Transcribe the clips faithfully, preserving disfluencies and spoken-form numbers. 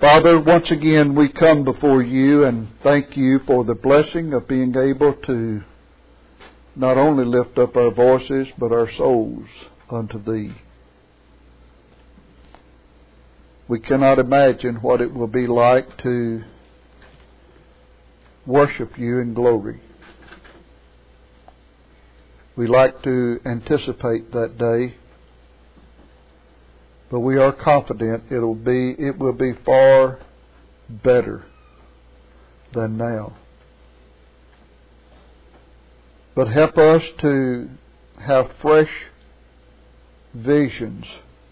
Father, once again we come before you and thank you for the blessing of being able to not only lift up our voices but our souls unto Thee. We cannot imagine what it will be like to worship you in glory. We like to anticipate that day, but we are confident it'll be it will be far better than now. But help us to have fresh visions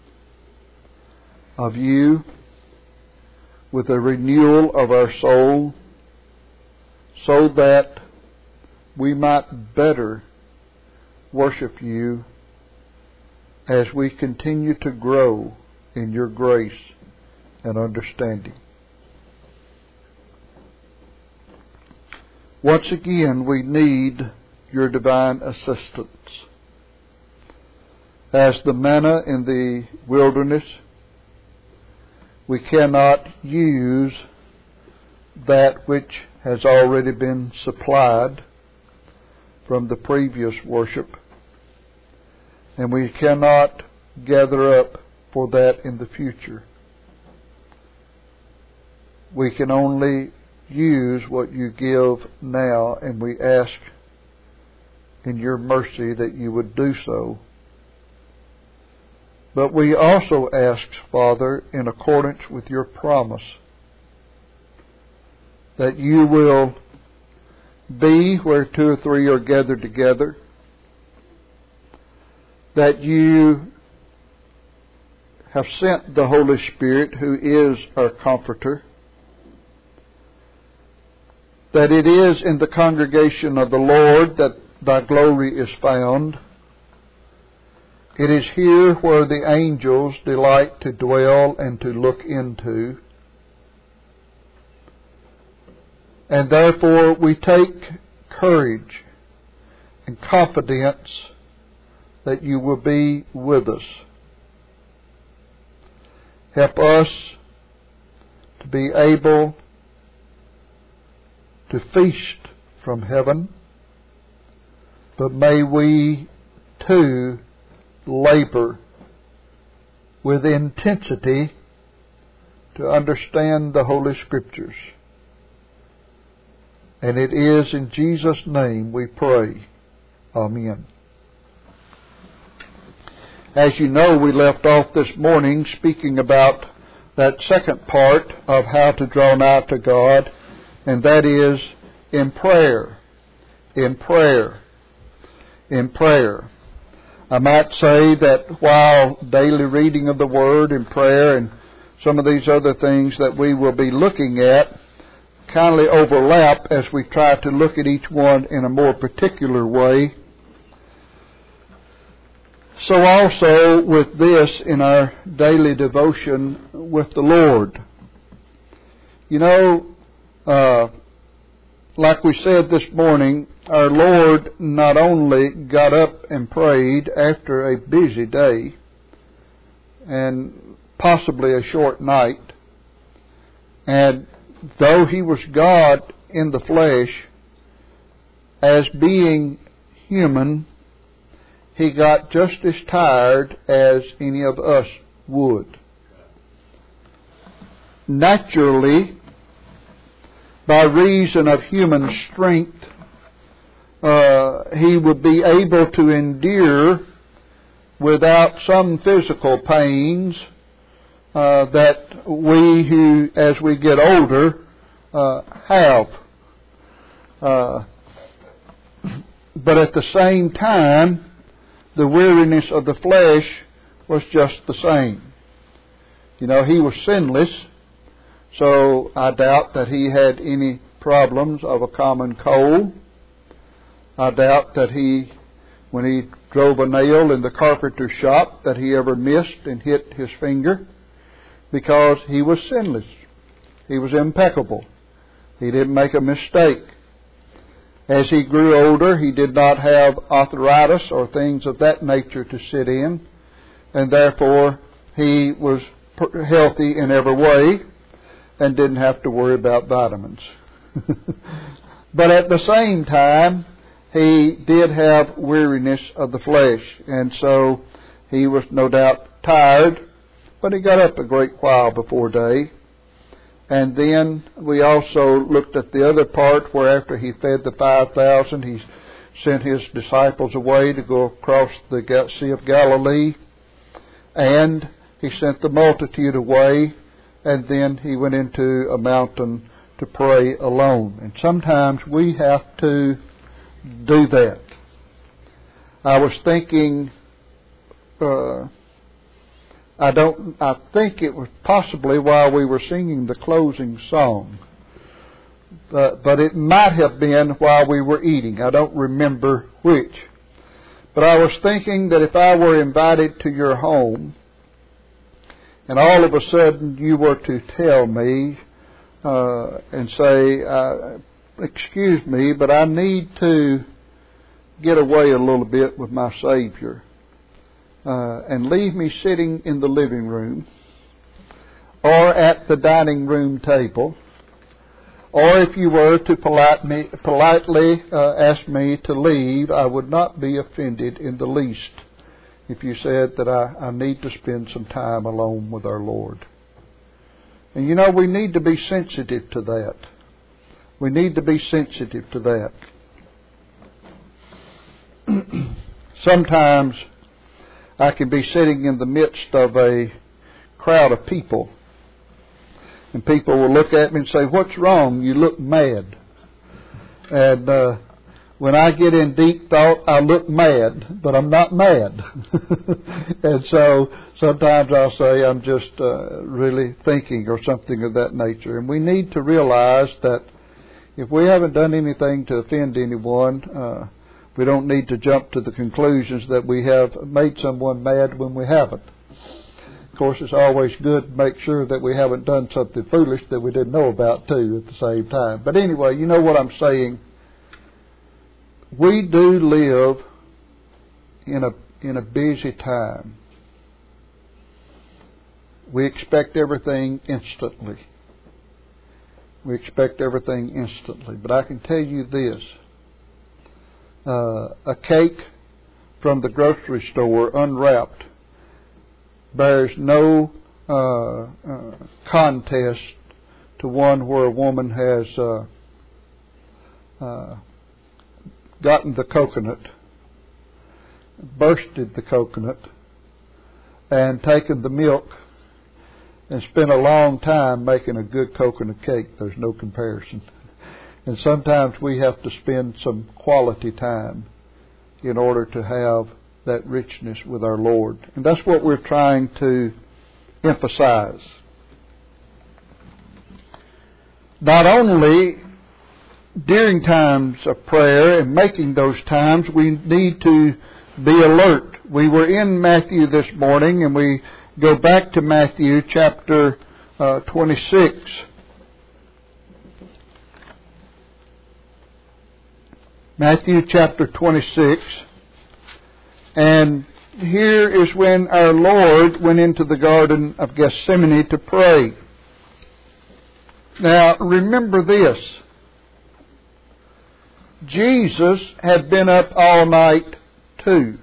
of you with a renewal of our soul, so that we might better worship you as we continue to grow in your grace and understanding. Once again, we need your divine assistance. As the manna in the wilderness, we cannot use that which has already been supplied from the previous worship, and we cannot gather up for that in the future. We can only use what you give now, and we ask in your mercy that you would do so. But we also ask, Father, in accordance with your promise, that you will be where two or three are gathered together, that you have sent the Holy Spirit, who is our Comforter, that it is in the congregation of the Lord that thy glory is found. It is here where the angels delight to dwell and to look into. And therefore we take courage and confidence that you will be with us. Help us to be able to feast from heaven, but may we too labor with intensity to understand the Holy Scriptures. And it is in Jesus' name we pray. Amen. As you know, we left off this morning speaking about that second part of how to draw nigh to God, and that is in prayer, in prayer, in prayer. I might say that while daily reading of the Word and prayer and some of these other things that we will be looking at kindly overlap as we try to look at each one in a more particular way, so also with this in our daily devotion with the Lord. You know, uh, like we said this morning, our Lord not only got up and prayed after a busy day and possibly a short night, and though He was God in the flesh, as being human, He got just as tired as any of us would. Naturally, by reason of human strength, uh, He would be able to endure without some physical pains uh, that we who, as we get older, uh, have. Uh, but at the same time, the weariness of the flesh was just the same. You know, He was sinless, so I doubt that He had any problems of a common cold. I doubt that He, when He drove a nail in the carpenter's shop, that He ever missed and hit His finger, because He was sinless. He was impeccable. He didn't make a mistake. As He grew older, He did not have arthritis or things of that nature to sit in, and therefore He was healthy in every way. and didn't have to worry about vitamins. But at the same time, he did have weariness of the flesh, and so he was no doubt tired, but he got up a great while before day. And then we also looked at the other part where after he fed the five thousand, he sent his disciples away to go across the Sea of Galilee, and he sent the multitude away, and then he went into a mountain to pray alone. And sometimes we have to do that. I was thinking, uh, I don't, I think it was possibly while we were singing the closing song, but, but it might have been while we were eating. I don't remember which. But I was thinking that if I were invited to your home, and all of a sudden you were to tell me uh, and say, uh, excuse me, but I need to get away a little bit with my Savior, uh, and leave me sitting in the living room or at the dining room table, or if you were to polite me, politely uh, ask me to leave, I would not be offended in the least if you said that I, I need to spend some time alone with our Lord. And you know, we need to be sensitive to that. We need to be sensitive to that. Sometimes I can be sitting in the midst of a crowd of people, and people will look at me and say, "What's wrong? You look mad." And uh, when I get in deep thought, I look mad, but I'm not mad. And so sometimes I'll say I'm just uh, really thinking or something of that nature. And we need to realize that if we haven't done anything to offend anyone, uh, we don't need to jump to the conclusions that we have made someone mad when we haven't. Of course, it's always good to make sure that we haven't done something foolish that we didn't know about, too, at the same time. But anyway, you know what I'm saying. We do live in a in a busy time. We expect everything instantly. We expect everything instantly. But I can tell you this. Uh, a cake from the grocery store unwrapped bears no uh, uh, contest to one where a woman has uh, uh, gotten the coconut, bursted the coconut, and taken the milk and spent a long time making a good coconut cake. There's no comparison. And sometimes we have to spend some quality time in order to have that richness with our Lord. And that's what we're trying to emphasize. Not only during times of prayer and making those times, we need to be alert. We were in Matthew this morning, and we go back to Matthew chapter uh, twenty-six. Matthew chapter twenty-six. And here is when our Lord went into the Garden of Gethsemane to pray. Now, remember this. Jesus had been up all night too.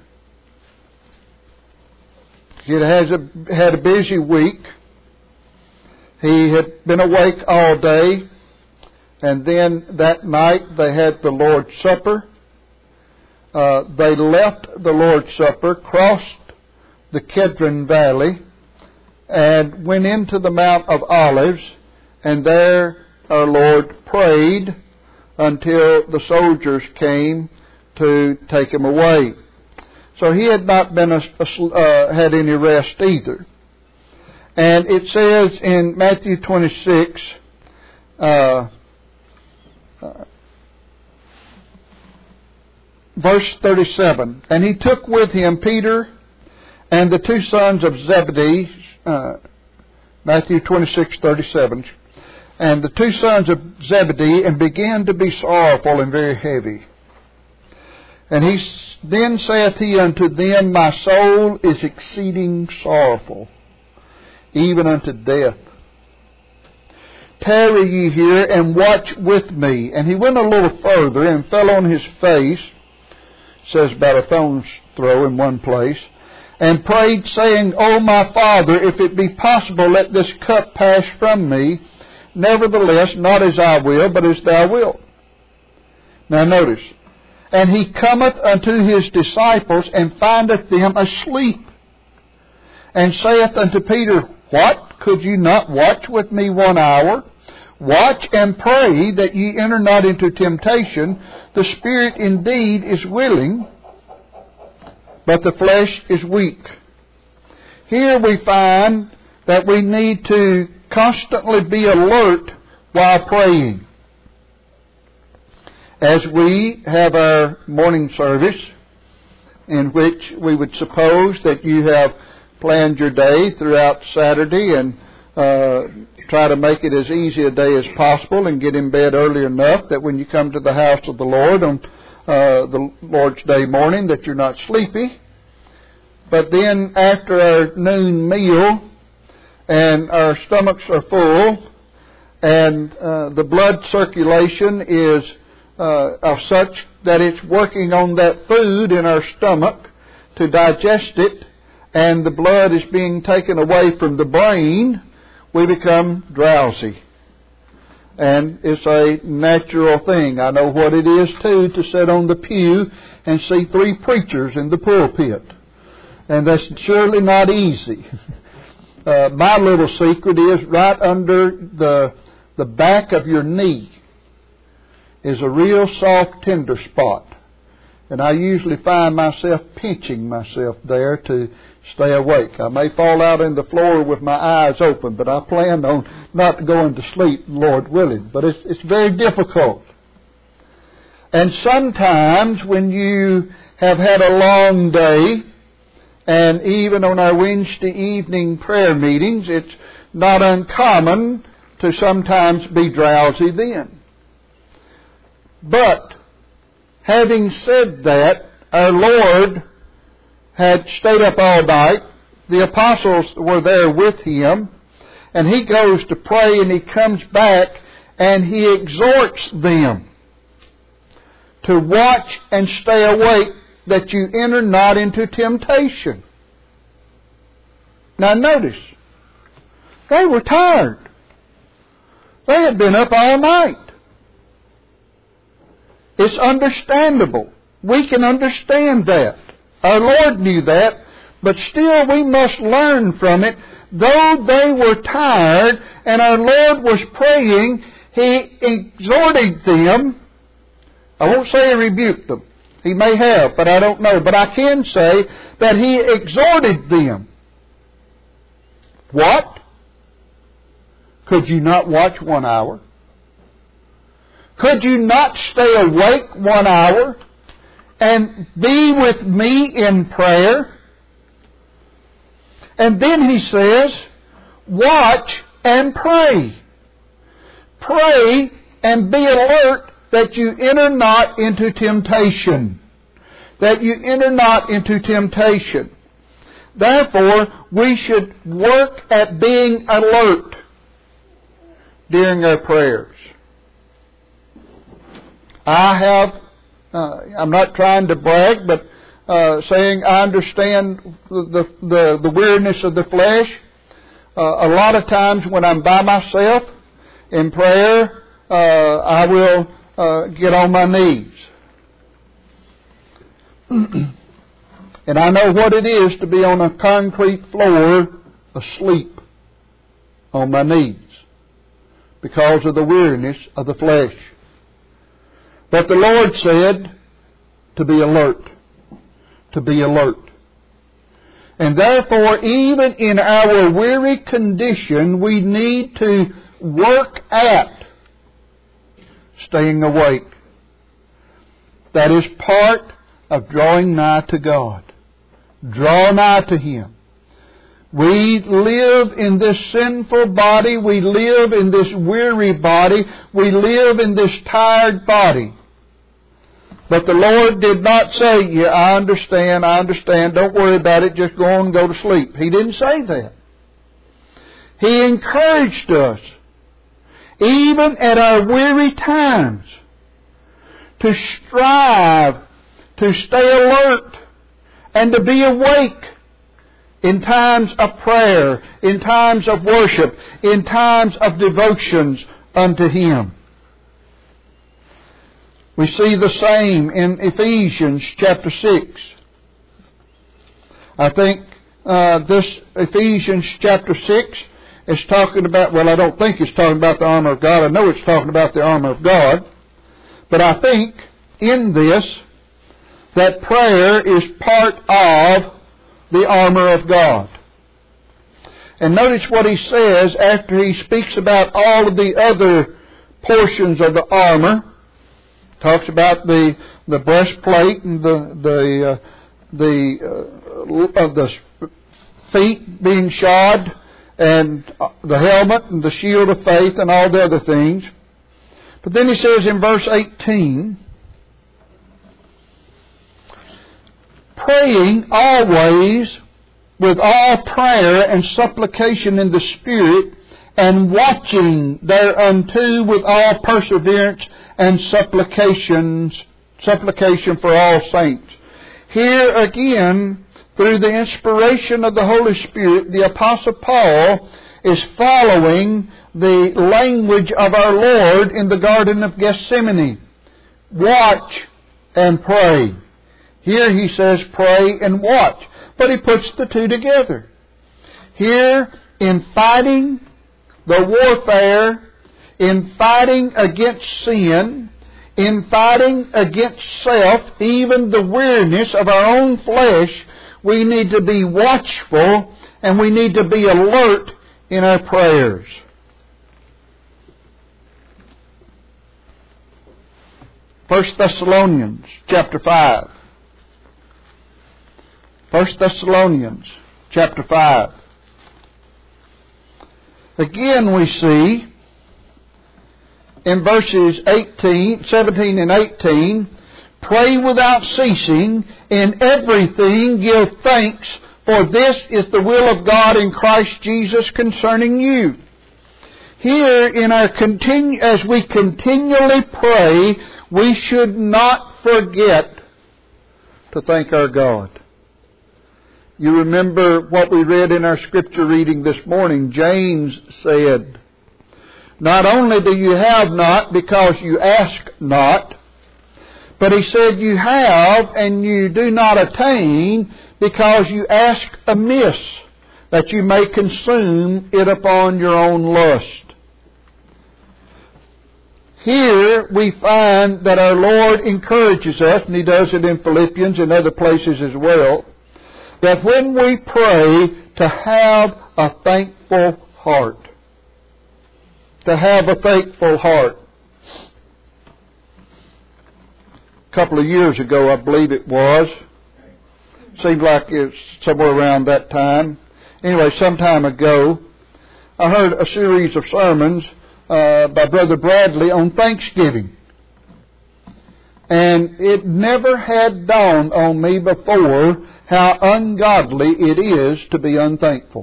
He has a, had a busy week. He had been awake all day. And then that night they had the Lord's Supper. Uh, they left the Lord's Supper, crossed the Kedron Valley, and went into the Mount of Olives. And there our Lord prayed until the soldiers came to take him away. So he had not been a, a, uh, had any rest either. And it says in Matthew twenty-six, uh, uh, verse thirty-seven, and he took with him Peter and the two sons of Zebedee, uh, Matthew twenty-six thirty-seven, and the two sons of Zebedee, and began to be sorrowful and very heavy. And he then saith he unto them, My soul is exceeding sorrowful, even unto death. tarry ye here and watch with me. And he went a little further and fell on his face, says about a stone's throw in one place, and prayed, saying, O my Father, if it be possible, let this cup pass from me. Nevertheless, not as I will, but as thou wilt. Now notice, and he cometh unto his disciples, and findeth them asleep, and saith unto Peter, What? Could you not watch with me one hour? Watch and pray that ye enter not into temptation. The spirit indeed is willing, but the flesh is weak. Here we find that we need to constantly be alert while praying. As we have our morning service, in which we would suppose that you have planned your day throughout Saturday and uh, try to make it as easy a day as possible and get in bed early enough that when you come to the house of the Lord on uh, the Lord's Day morning that you're not sleepy. But then after our noon meal and our stomachs are full and uh, the blood circulation is uh, of such that it's working on that food in our stomach to digest it, and the blood is being taken away from the brain, we become drowsy. And it's a natural thing. I know what it is, too, to sit on the pew and see three preachers in the pulpit. And that's surely not easy. Uh, my little secret is right under the, the back of your knee is a real soft, tender spot. And I usually find myself pinching myself there to stay awake. I may fall out on the floor with my eyes open, but I plan on not going to sleep, Lord willing. But it's, it's very difficult. And sometimes when you have had a long day, and even on our Wednesday evening prayer meetings, it's not uncommon to sometimes be drowsy then. But having said that, our Lord had stayed up all night. The apostles were there with him. And he goes to pray and he comes back and he exhorts them to watch and stay awake that you enter not into temptation. Now notice, they were tired. They had been up all night. It's understandable. We can understand that. Our Lord knew that, but still we must learn from it. Though they were tired and our Lord was praying, He exhorted them. I won't say He rebuked them. He may have, but I don't know. But I can say that He exhorted them. What? Could you not watch one hour? Could you not stay awake one hour and be with me in prayer? And then he says, watch and pray. Pray and be alert that you enter not into temptation. That you enter not into temptation. Therefore, we should work at being alert during our prayers. I have, uh, I'm not trying to brag, but uh, saying I understand the, the, the weariness of the flesh. Uh, a lot of times when I'm by myself in prayer, uh, I will uh, get on my knees. And I know what it is to be on a concrete floor asleep on my knees because of the weariness of the flesh. But the Lord said to be alert, to be alert. And therefore, even in our weary condition, we need to work at staying awake. That is part of drawing nigh to God. Draw nigh to Him. We live in this sinful body. We live in this weary body. We live in this tired body. But the Lord did not say, yeah, I understand, I understand, don't worry about it, just go on and go to sleep. He didn't say that. He encouraged us even at our weary times, to strive to stay alert and to be awake in times of prayer, in times of worship, in times of devotions unto Him. We see the same in Ephesians chapter six. I think uh, this Ephesians chapter six is talking about, well, I don't think it's talking about the armor of God. I know it's talking about the armor of God. But I think in this that prayer is part of the armor of God. And notice what he says after he speaks about all of the other portions of the armor. Talks about the the breastplate and the the uh, the uh, of the feet being shod, and the helmet and the shield of faith and all the other things. But then he says in verse eighteen, praying always with all prayer and supplication in the Spirit, and watching thereunto with all perseverance and supplications, supplication for all saints. Here again, through the inspiration of the Holy Spirit, the Apostle Paul is following the language of our Lord in the Garden of Gethsemane. Watch and pray. Here he says pray and watch. But he puts the two together. Here, in fighting the warfare, in fighting against sin, in fighting against self, even the weariness of our own flesh, we need to be watchful and we need to be alert in our prayers. First Thessalonians chapter five. First Thessalonians chapter five. Again we see in verses eighteen, seventeen and eighteen, pray without ceasing, in everything give thanks, for this is the will of God in Christ Jesus concerning you. Here, in our continu- as we continually pray, we should not forget to thank our God. You remember what we read in our scripture reading this morning. James said, not only do you have not because you ask not, but he said you have and you do not attain because you ask amiss, that you may consume it upon your own lust. Here we find that our Lord encourages us, and He does it in Philippians and other places as well, that when we pray, to have a thankful heart. To have a thankful heart. A couple of years ago, I believe it was. Seemed like it's somewhere around that time. Anyway, some time ago, I heard a series of sermons uh, by Brother Bradley on Thanksgiving. And it never had dawned on me before how ungodly it is to be unthankful.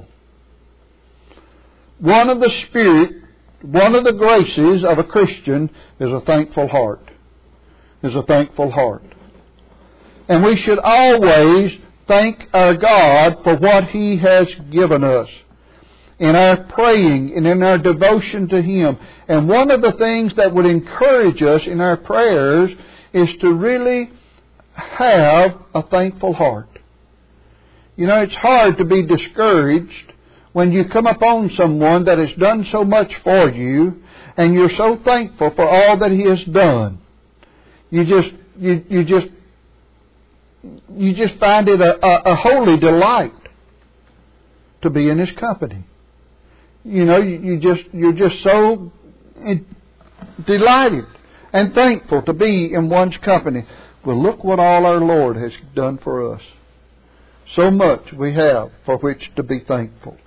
One of the spirit, one of the graces of a Christian is a thankful heart. Is a thankful heart. And we should always thank our God for what He has given us in our praying and in our devotion to Him. And one of the things that would encourage us in our prayers is to really have a thankful heart. You know, it's hard to be discouraged when you come upon someone that has done so much for you and you're so thankful for all that he has done. You just, you, you just, you just find it a, a, a holy delight to be in his company. You know, you, you just, you're just so delighted and thankful to be in one's company. Well, look what all our Lord has done for us. So much we have for which to be thankful.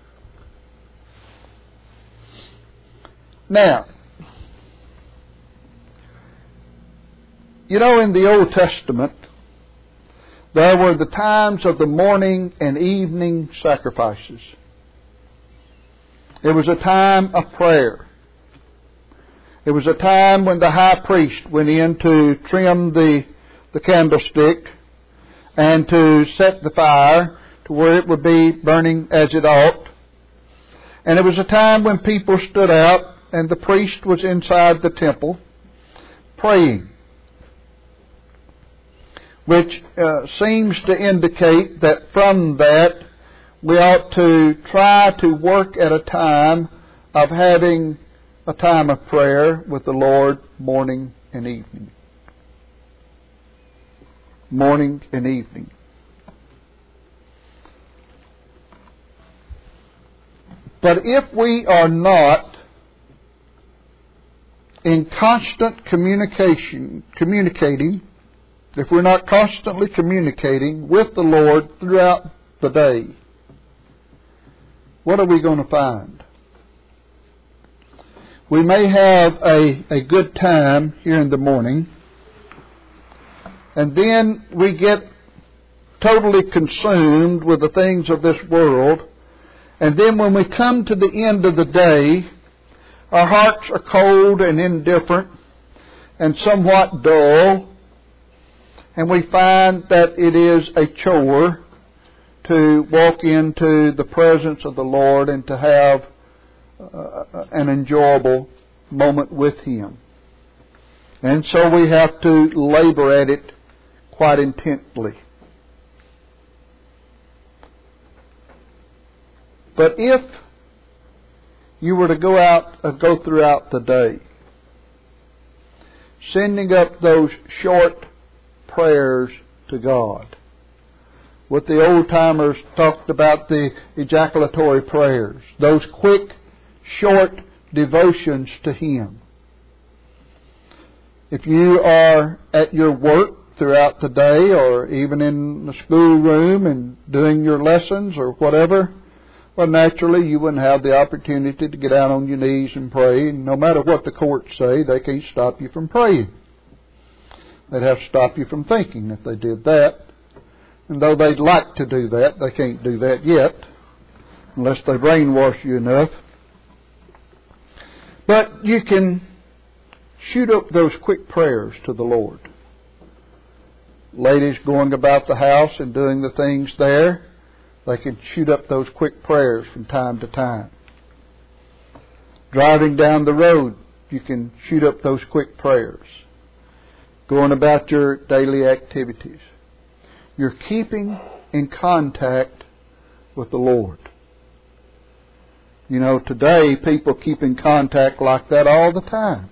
Now, you know, in the Old Testament, there were the times of the morning and evening sacrifices. It was a time of prayer. It was a time when the high priest went in to trim the, the candlestick and to set the fire to where it would be burning as it ought. And it was a time when people stood out and the priest was inside the temple praying, which uh, seems to indicate that from that we ought to try to work at a time of having a time of prayer with the Lord morning and evening. Morning and evening. But if we are not in constant communication, communicating, if we're not constantly communicating with the Lord throughout the day, what are we going to find? We may have a, a good time here in the morning, and then we get totally consumed with the things of this world, and then when we come to the end of the day, our hearts are cold and indifferent and somewhat dull, and we find that it is a chore to walk into the presence of the Lord and to have uh, an enjoyable moment with Him. And so we have to labor at it quite intently. But if you were to go out, uh, go throughout the day, sending up those short prayers to God, what the old-timers talked about, the ejaculatory prayers, those quick, short devotions to Him. If you are at your work throughout the day, or even in the schoolroom and doing your lessons or whatever, well, naturally you wouldn't have the opportunity to get down on your knees and pray. And no matter what the courts say, they can't stop you from praying. They'd have to stop you from thinking if they did that. And though they'd like to do that, they can't do that yet, unless they brainwash you enough. But you can shoot up those quick prayers to the Lord. Ladies going about the house and doing the things there, they can shoot up those quick prayers from time to time. Driving down the road, you can shoot up those quick prayers. Going about your daily activities. You're keeping in contact with the Lord. You know, today people keep in contact like that all the time.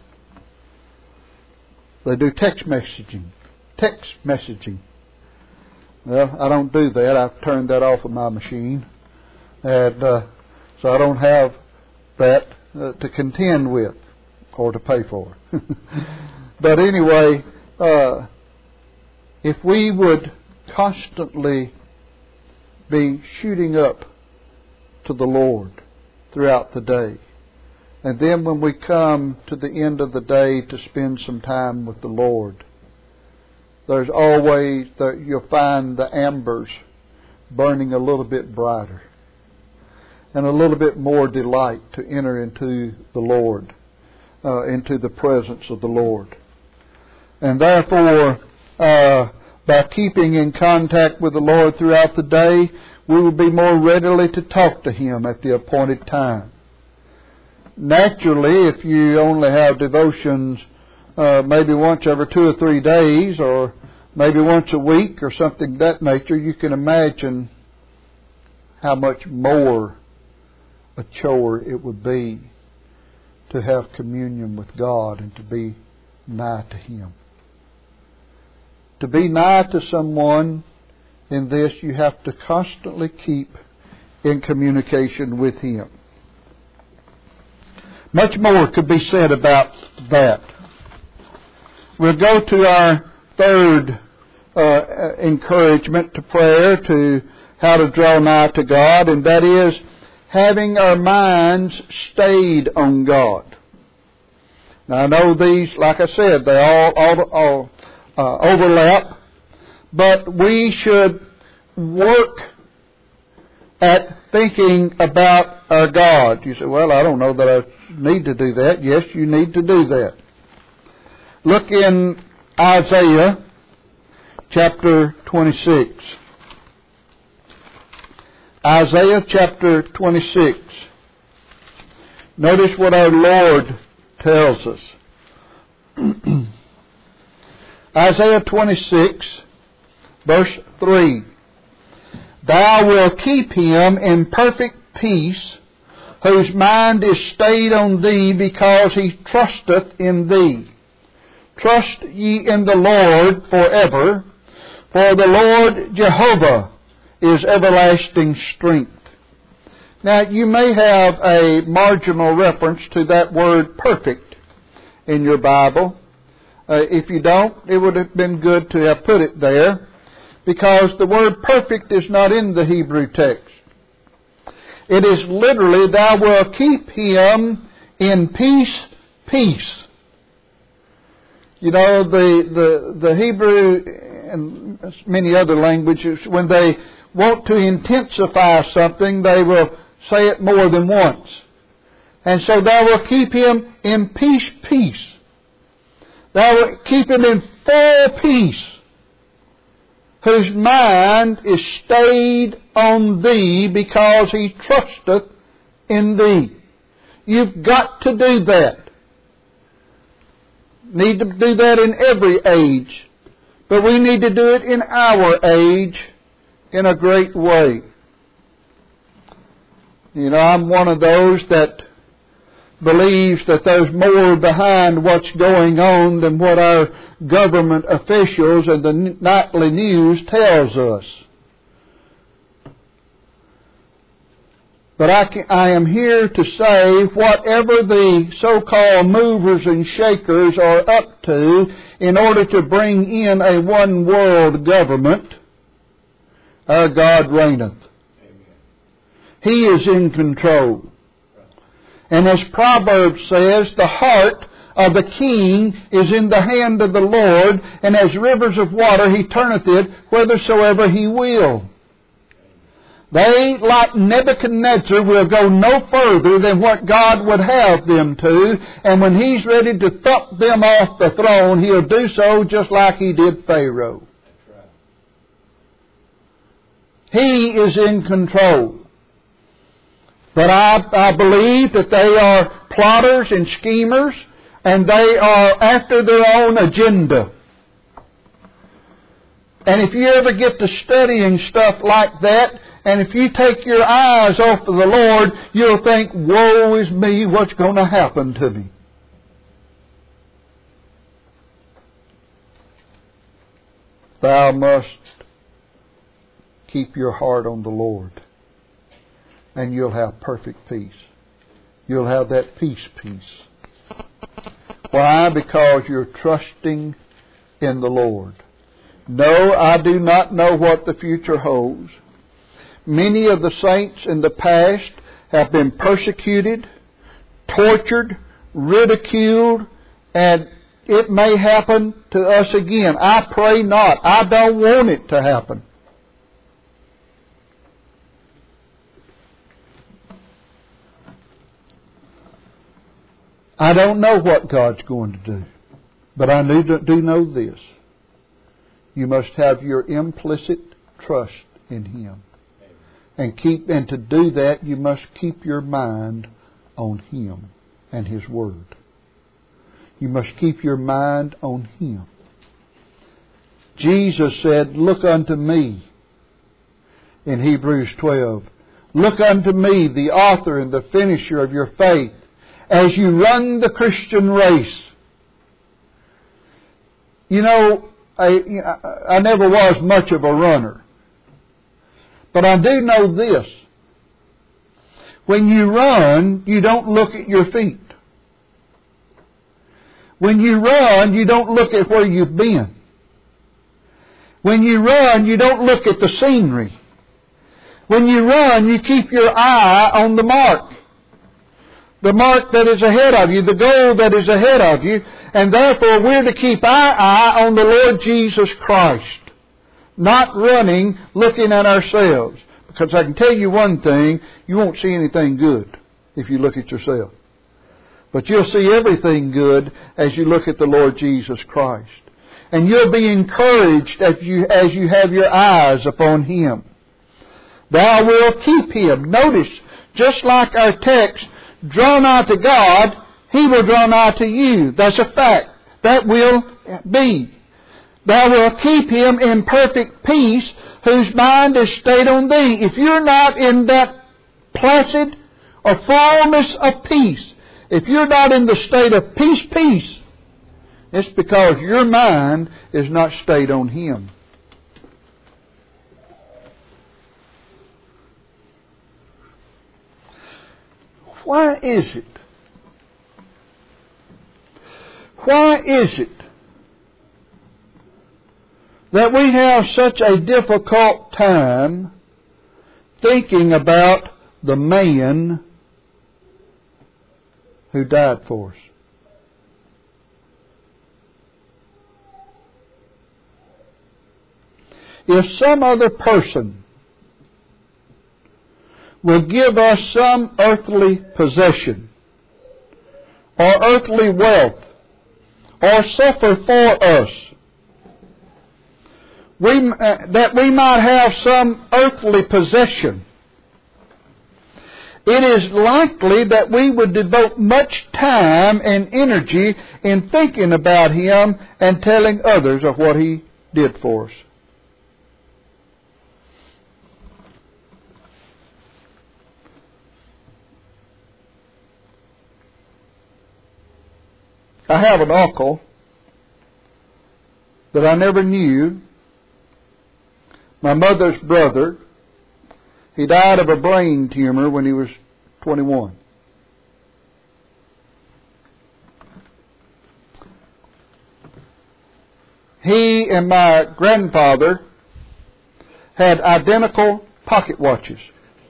They do text messaging. Text messaging. Well, I don't do that. I've turned that off of my machine. And uh, so I don't have that uh, to contend with or to pay for. But anyway, uh, if we would constantly be shooting up to the Lord throughout the day, and then when we come to the end of the day to spend some time with the Lord, there's always, the, you'll find the embers burning a little bit brighter and a little bit more delight to enter into the Lord, uh, into the presence of the Lord. And therefore, uh, by keeping in contact with the Lord throughout the day, we will be more readily to talk to Him at the appointed time. Naturally, if you only have devotions uh, maybe once every two or three days, or maybe once a week, or something of that nature, you can imagine how much more a chore it would be to have communion with God and to be nigh to Him. To be nigh to someone in this, you have to constantly keep in communication with Him. Much more could be said about that. We'll go to our third uh, encouragement to prayer, to how to draw nigh to God, and that is having our minds stayed on God. Now I know these, like I said, they all, all, all uh, overlap, but we should work at thinking about our God. You say, well, I don't know that I need to do that. Yes, you need to do that. Look in Isaiah chapter twenty-six. Isaiah chapter twenty-six. Notice what our Lord tells us. Isaiah twenty-six, verse three. Thou wilt keep him in perfect peace, whose mind is stayed on thee, because he trusteth in thee. Trust ye in the Lord forever, for the Lord Jehovah is everlasting strength. Now, you may have a marginal reference to that word perfect in your Bible. Uh, if you don't, it would have been good to have put it there, because the word perfect is not in the Hebrew text. It is literally, thou wilt keep him in peace, peace. You know, the, the, the Hebrew and many other languages, when they want to intensify something, they will say it more than once. And so thou wilt keep him in peace, peace. Thou wilt keep him in full peace, whose mind is stayed on thee, because he trusteth in thee. You've got to do that. Need to do that in every age. But we need to do it in our age in a great way. You know, I'm one of those that believes that there's more behind what's going on than what our government officials and the nightly news tells us. But I, can, I am here to say, whatever the so-called movers and shakers are up to in order to bring in a one-world government, our God reigneth. Amen. He is in control. And as Proverbs says, the heart of the king is in the hand of the Lord, and as rivers of water he turneth it whithersoever he will. They, like Nebuchadnezzar, will go no further than what God would have them to, and when he's ready to thump them off the throne, he'll do so just like he did Pharaoh. He is in control. But I, I believe that they are plotters and schemers, and they are after their own agenda. And if you ever get to studying stuff like that, and if you take your eyes off of the Lord, you'll think, woe is me, what's going to happen to me? Thou must keep your heart on the Lord, and you'll have perfect peace. You'll have that peace, peace. Why? Because you're trusting in the Lord. No, I do not know what the future holds. Many of the saints in the past have been persecuted, tortured, ridiculed, and it may happen to us again. I pray not. I don't want it to happen. I don't know what God's going to do, but I do know this. You must have your implicit trust in Him. And keep and to do that, you must keep your mind on Him and His Word. You must keep your mind on Him. Jesus said, look unto me, in Hebrews twelve. Look unto me, the author and the finisher of your faith, as you run the Christian race. You know, I, I never was much of a runner. But I do know this. When you run, you don't look at your feet. When you run, you don't look at where you've been. When you run, you don't look at the scenery. When you run, you keep your eye on the mark. The mark that is ahead of you, the goal that is ahead of you. And therefore, we're to keep our eye on the Lord Jesus Christ. Not running, looking at ourselves, Because I can tell you one thing, you won't see anything good if you look at yourself. But you'll see everything good as you look at the Lord Jesus Christ. And you'll be encouraged as you, as you have your eyes upon Him. Thou wilt keep Him. Notice, just like our text, draw nigh to God, He will draw nigh to you. That's a fact. That will be. Thou wilt keep him in perfect peace, whose mind is stayed on thee. If you're not in that placid or fullness of peace, if you're not in the state of peace, peace, it's because your mind is not stayed on Him. Why is it? Why is it that we have such a difficult time thinking about the man who died for us? If some other person will give us some earthly possession or earthly wealth or suffer for us, we, uh, that we might have some earthly possession, it is likely that we would devote much time and energy in thinking about Him and telling others of what He did for us. I have an uncle that I never knew, my mother's brother. He died of a brain tumor when he was twenty-one. He and my grandfather had identical pocket watches.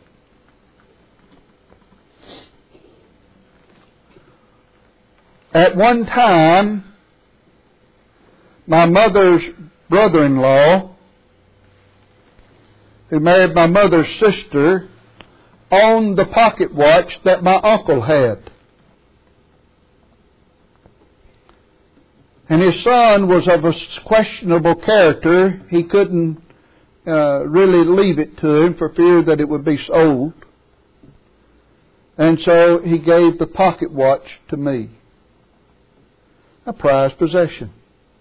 At one time, my mother's brother-in-law, who married my mother's sister, owned the pocket watch that my uncle had. And his son was of a questionable character. He couldn't uh, really leave it to him for fear that it would be sold. And so he gave the pocket watch to me. A prized possession.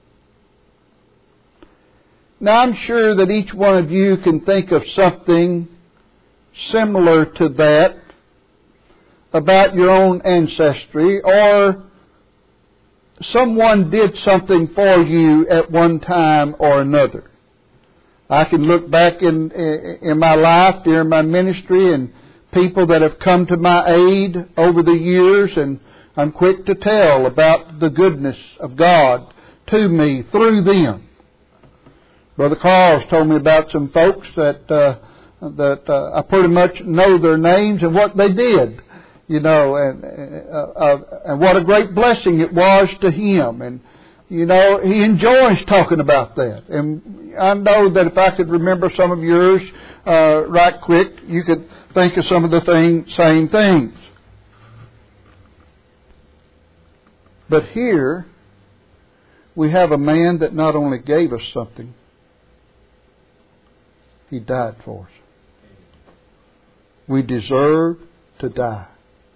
Now I'm sure that each one of you can think of something similar to that about your own ancestry, or someone did something for you at one time or another. I can look back in in my life during my ministry and people that have come to my aid over the years, and I'm quick to tell about the goodness of God to me through them. Brother Carl's told me about some folks that uh, that uh, I pretty much know their names and what they did, you know, and uh, uh, and what a great blessing it was to him. And you know, he enjoys talking about that. And I know that if I could remember some of yours uh, right quick, you could think of some of the thing, same things. But here, we have a man that not only gave us something, he died for us. We deserve to die.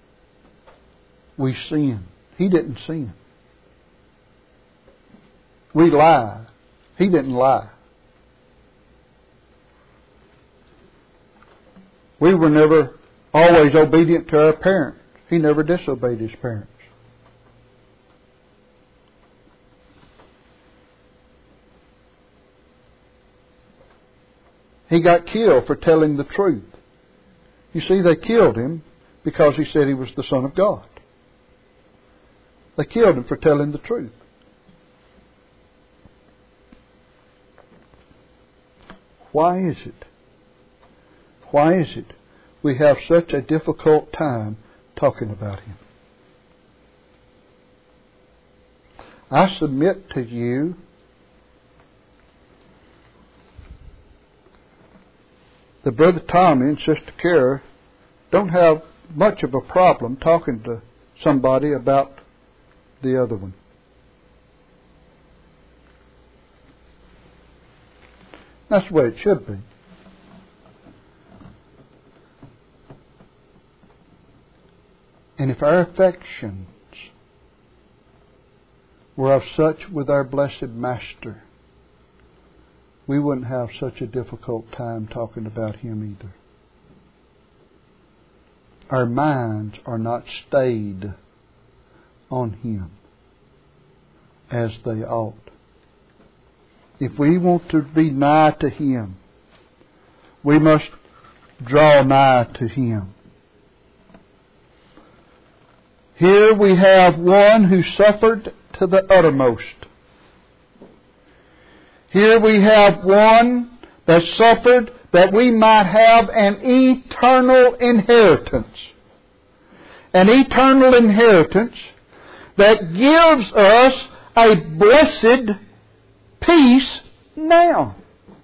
We sin. He didn't sin. We lie. He didn't lie. We were never always obedient to our parents. He never disobeyed his parents. He got killed for telling the truth. You see, they killed him because he said he was the Son of God. They killed him for telling the truth. Why is it? Why is it we have such a difficult time talking about him? I submit to you that Brother Tommy and Sister Kara don't have much of a problem talking to somebody about the other one. That's the way it should be. And if our affections were of such with our blessed Master, we wouldn't have such a difficult time talking about Him either. Our minds are not stayed on Him as they ought. If we want to be nigh to Him, we must draw nigh to Him. Here we have one who suffered to the uttermost. Here we have one that suffered that we might have an eternal inheritance. An eternal inheritance that gives us a blessed peace now.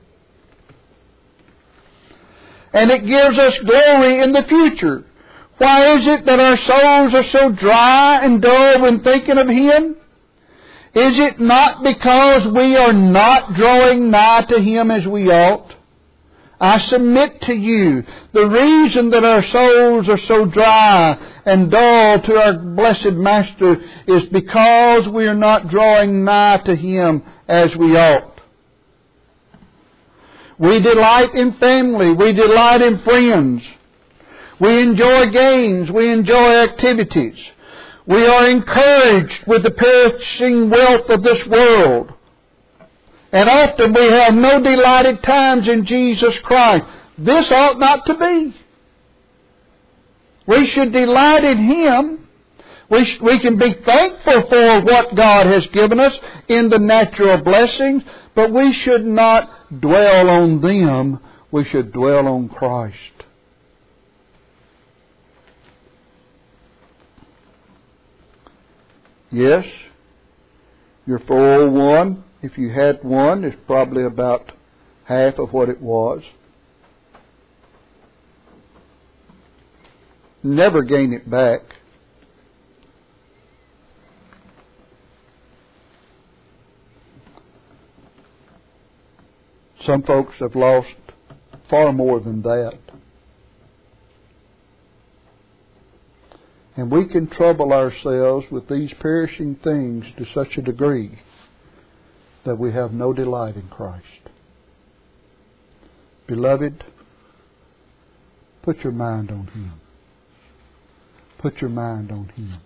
And it gives us glory in the future. Why is it that our souls are so dry and dull when thinking of Him? Is it not because we are not drawing nigh to Him as we ought? I submit to you, the reason that our souls are so dry and dull to our blessed Master is because we are not drawing nigh to Him as we ought. We delight in family. We delight in friends. We enjoy games. We enjoy activities. We are encouraged with the perishing wealth of this world. And often we have no delighted times in Jesus Christ. This ought not to be. We should delight in Him. We, sh- we can be thankful for what God has given us in the natural blessings, but we should not dwell on them. We should dwell on Christ. Yes, your four oh one, if you had one, is probably about half of what it was. Never gain it back. Some folks have lost far more than that. And we can trouble ourselves with these perishing things to such a degree that we have no delight in Christ. Beloved, put your mind on Him. Put your mind on Him.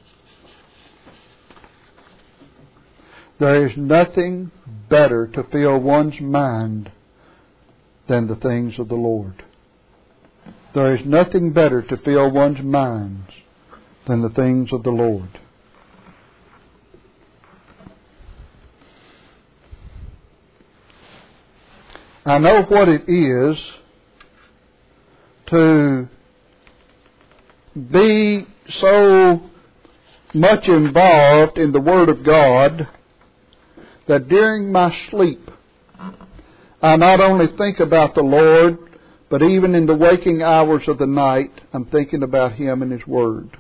There is nothing better to fill one's mind than the things of the Lord. There is nothing better to fill one's minds than the things of the Lord. I know what it is to be so much involved in the Word of God that during my sleep I not only think about the Lord, but even in the waking hours of the night I'm thinking about Him and His Word.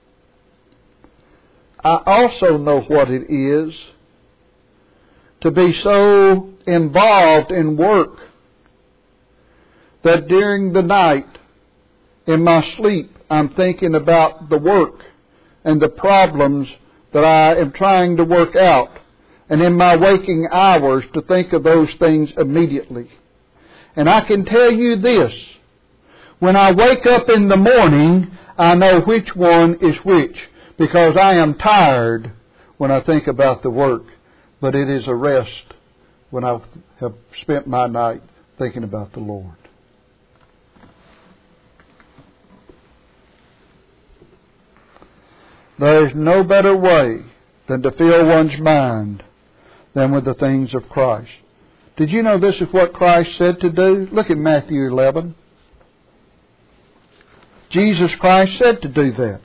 I also know what it is to be so involved in work that during the night, in my sleep, I'm thinking about the work and the problems that I am trying to work out. And in my waking hours, to think of those things immediately. And I can tell you this, when I wake up in the morning, I know which one is which, because I am tired when I think about the work, but it is a rest when I have spent my night thinking about the Lord. There is no better way than to fill one's mind than with the things of Christ. Did you know this is what Christ said to do? Look at Matthew eleven. Jesus Christ said to do that.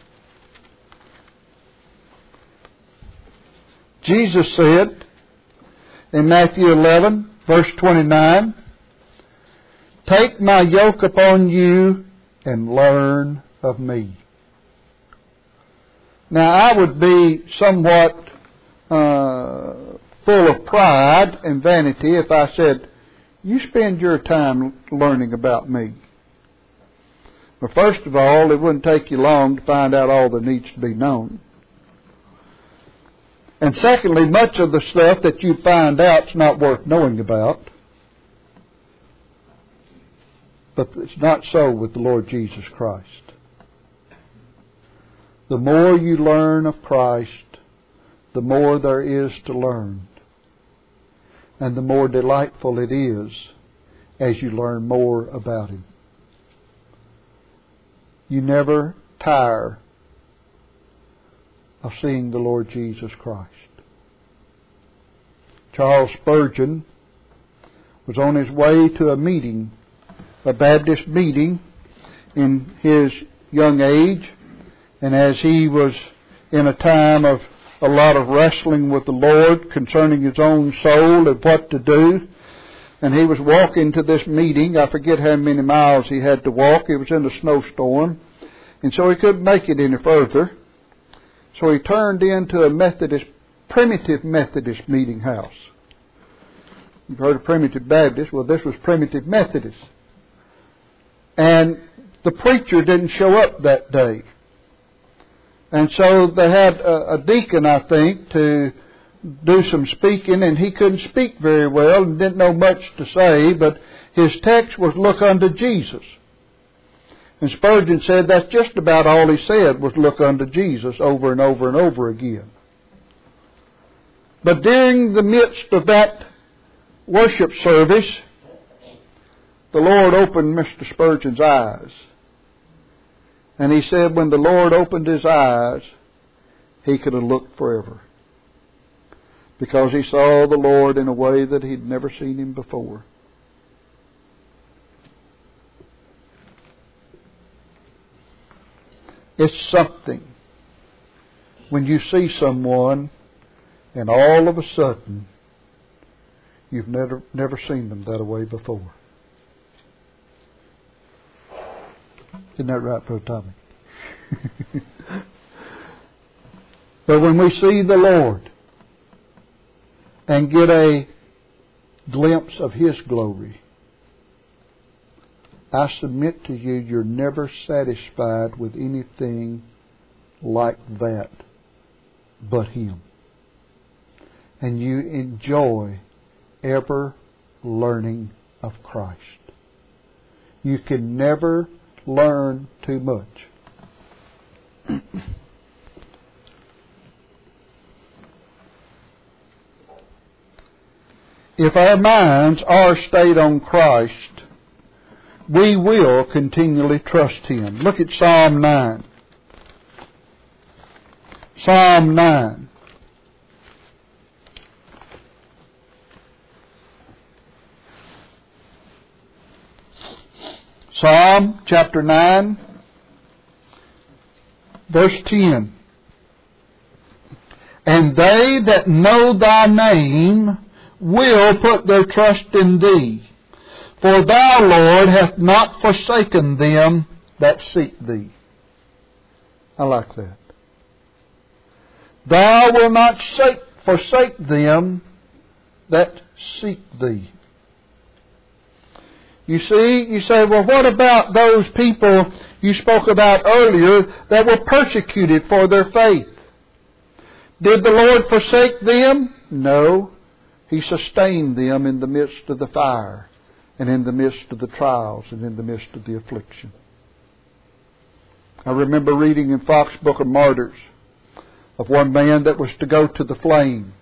Jesus said in Matthew eleven, verse twenty-nine, Take my yoke upon you and learn of me. Now, I would be somewhat uh, full of pride and vanity if I said, you spend your time learning about me. Well, first of all, it wouldn't take you long to find out all that needs to be known. And secondly, much of the stuff that you find out is not worth knowing about. But it's not so with the Lord Jesus Christ. The more you learn of Christ, the more there is to learn. And the more delightful it is as you learn more about Him. You never tire of seeing the Lord Jesus Christ. Charles Spurgeon was on his way to a meeting, a Baptist meeting, in his young age, and as he was in a time of a lot of wrestling with the Lord concerning his own soul and what to do, and he was walking to this meeting. I forget how many miles he had to walk. It was in a snowstorm, and so he couldn't make it any further. So he turned into a Methodist, primitive Methodist meeting house. You've heard of primitive Baptist. Well, this was primitive Methodist. And the preacher didn't show up that day. And so they had a, a deacon, I think, to do some speaking, and he couldn't speak very well and didn't know much to say, but his text was, look unto Jesus. And Spurgeon said that's just about all he said was look unto Jesus over and over and over again. But during the midst of that worship service, the Lord opened Mister Spurgeon's eyes. And he said when the Lord opened his eyes, he could have looked forever. Because he saw the Lord in a way that he'd never seen Him before. It's something when you see someone and all of a sudden you've never never seen them that way before. Isn't that right, Brother Tommy? But when we see the Lord and get a glimpse of His glory, I submit to you, you're never satisfied with anything like that but Him. And you enjoy ever learning of Christ. You can never learn too much. If our minds are stayed on Christ, we will continually trust Him. Look at Psalm nine. Psalm nine. Psalm chapter nine, verse ten. And they that know Thy name will put their trust in Thee. For Thou, Lord, hast not forsaken them that seek Thee. I like that. Thou wilt not forsake them that seek Thee. You see, you say, well, what about those people you spoke about earlier that were persecuted for their faith? Did the Lord forsake them? No. He sustained them in the midst of the fire, and in the midst of the trials, and in the midst of the affliction. I remember reading in Fox's Book of Martyrs of one man that was to go to the flame.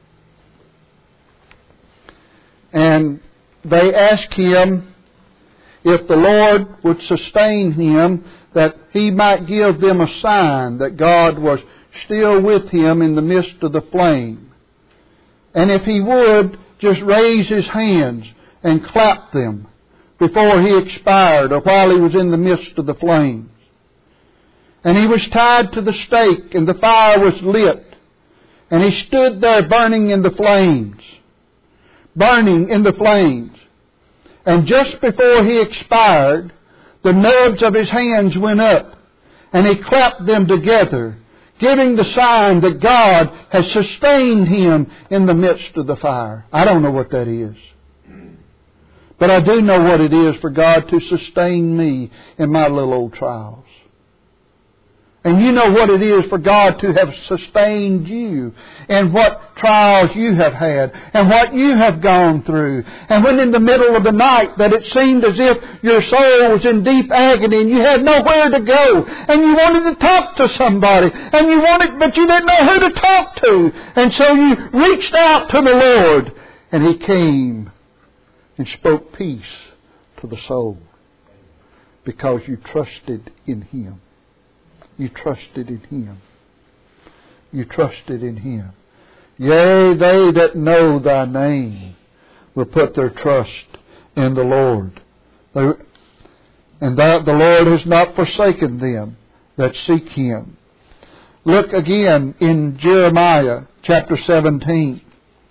And they asked him if the Lord would sustain him, that he might give them a sign that God was still with him in the midst of the flame. And if he would, just raise his hands and clap them before he expired or while he was in the midst of the flames. And he was tied to the stake, and the fire was lit. And he stood there burning in the flames. Burning in the flames. And just before he expired, the nubs of his hands went up, and he clapped them together, giving the sign that God has sustained him in the midst of the fire. I don't know what that is. But I do know what it is for God to sustain me in my little old trials. And you know what it is for God to have sustained you in what trials you have had and what you have gone through. And when in the middle of the night that it seemed as if your soul was in deep agony and you had nowhere to go and you wanted to talk to somebody and you wanted, but you didn't know who to talk to. And so you reached out to the Lord and He came and spoke peace to the soul because you trusted in Him. You trusted in Him. You trusted in Him. Yea, they that know Thy name will put their trust in the Lord. They, and that the Lord has not forsaken them that seek Him. Look again in Jeremiah chapter seventeen.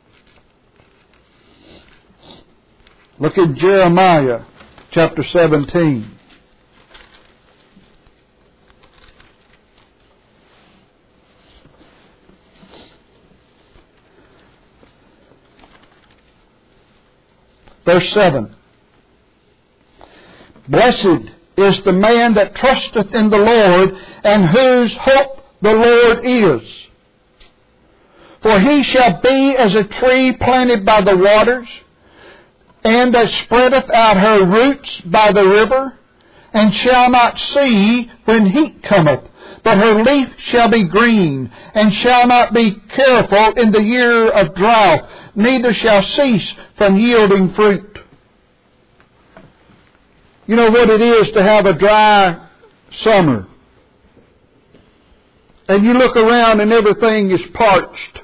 Look at Jeremiah chapter seventeen. Verse seven. Blessed is the man that trusteth in the Lord, and whose hope the Lord is. For he shall be as a tree planted by the waters, and that spreadeth out her roots by the river, and shall not see when heat cometh, but her leaf shall be green, and shall not be careful in the year of drought, neither shall cease from yielding fruit. You know what it is to have a dry summer. And you look around and everything is parched.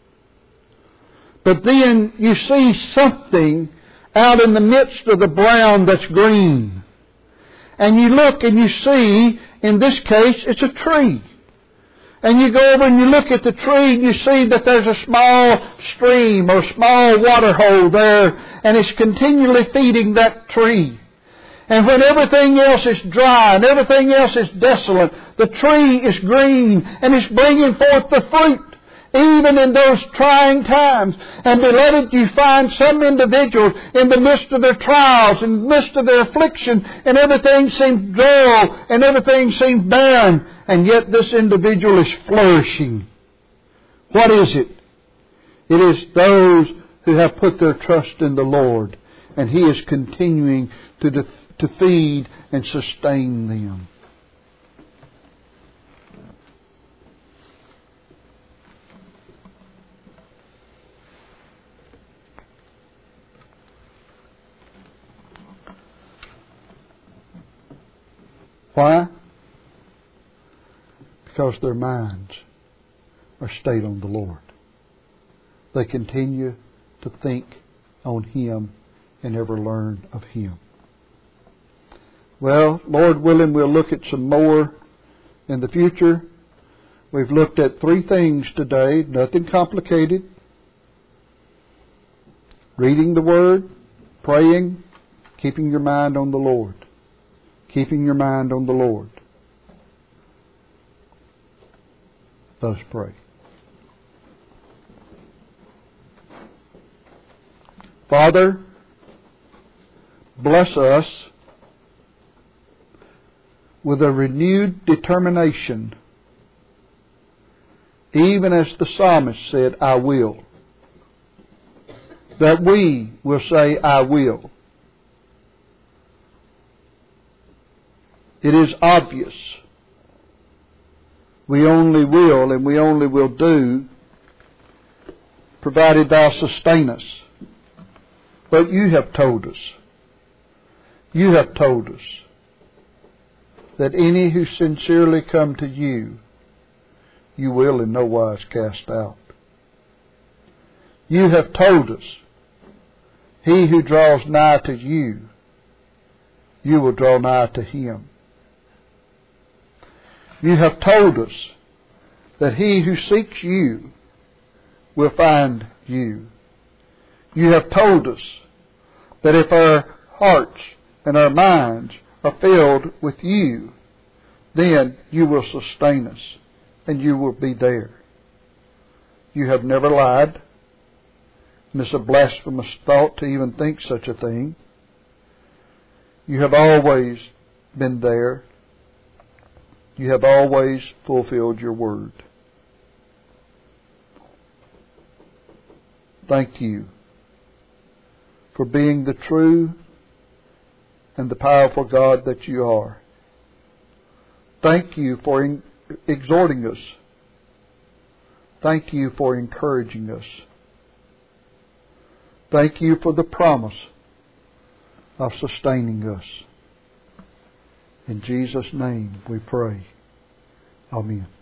But then you see something out in the midst of the brown that's green. And you look and you see, in this case, it's a tree. And you go over and you look at the tree and you see that there's a small stream or small water hole there, and it's continually feeding that tree. And when everything else is dry and everything else is desolate, the tree is green and it's bringing forth the fruit, even in those trying times. And beloved, you find some individuals in the midst of their trials, in the midst of their affliction, and everything seems dull and everything seems barren, and yet this individual is flourishing. What is it? It is those who have put their trust in the Lord, and He is continuing to, de- to feed and sustain them. Why? Because their minds are stayed on the Lord. They continue to think on Him and ever learn of Him. Well, Lord willing, we'll look at some more in the future. We've looked at three things today, nothing complicated. Reading the Word, praying, keeping your mind on the Lord. Keeping your mind on the Lord. Let us pray. Father, bless us with a renewed determination, even as the psalmist said, I will. That we will say, I will. It is obvious. We only will and we only will do provided Thou sustain us. But You have told us, You have told us that any who sincerely come to You, You will in no wise cast out. You have told us, he who draws nigh to You, You will draw nigh to him. You have told us that he who seeks You will find You. You have told us that if our hearts and our minds are filled with you, then you will sustain us and you will be there. You have never lied, and it's a blasphemous thought to even think such a thing. You have always been there. You have always fulfilled your word. Thank you for being the true and the powerful God that you are. Thank you for in- exhorting us. Thank you for encouraging us. Thank you for the promise of sustaining us. In Jesus' name we pray. Amen.